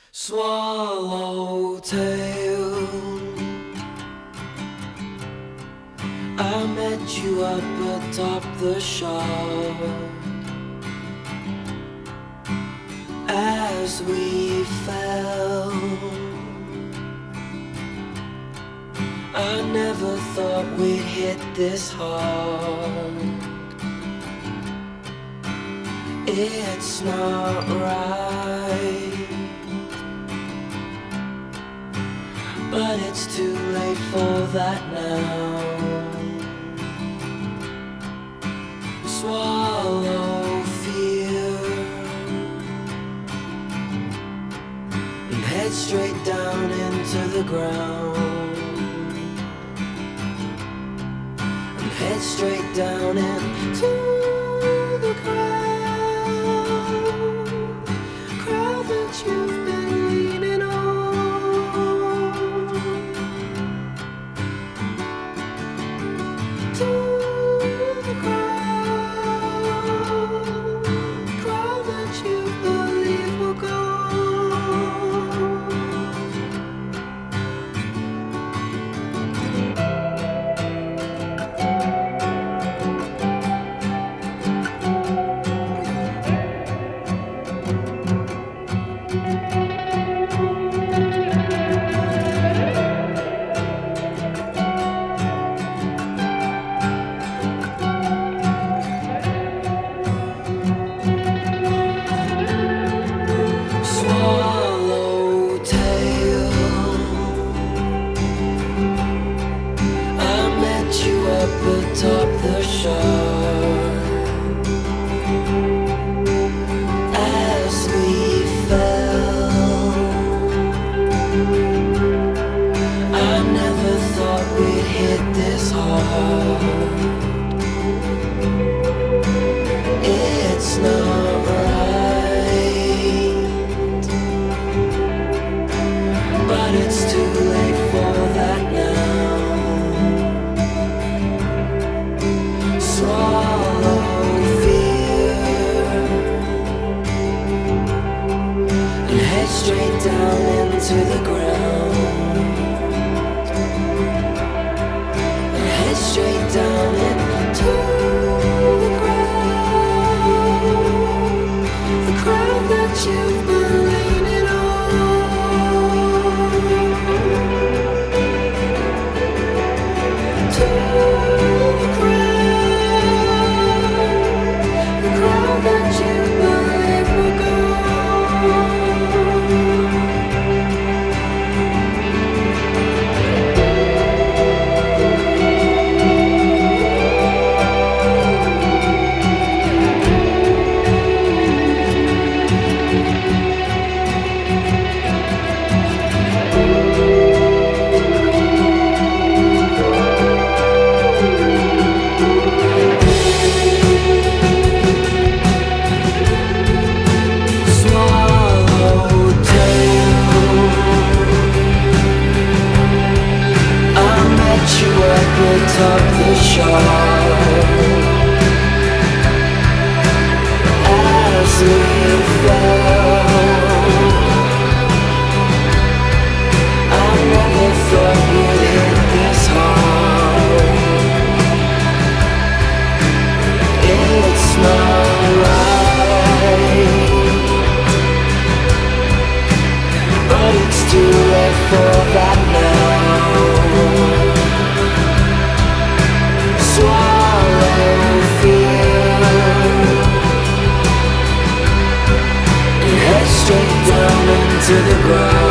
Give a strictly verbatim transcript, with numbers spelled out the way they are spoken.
Swallowtail, I met you up atop the shore. As we fell, I never thought we'd hit this hard. It's not right, but it's too late for that now. Swallow fear and head straight down into the ground, and head straight down into the crowd, crowd that you've been leaning on. To the crowd, crowd that you believe will go. Atop the shore, as we fell, I never thought we'd hit this hard. It's not right, but it's too late for that now. Swallow fear and head straight down into the ground, and head straight down into the crowd, the crowd that you've been leaning on. To the crowd that you believe will go. Atop the shore, as we fell, I never thought we'd hit this hard. It's not right, but it's too late for that now. Swallow fear and head straight down into the ground.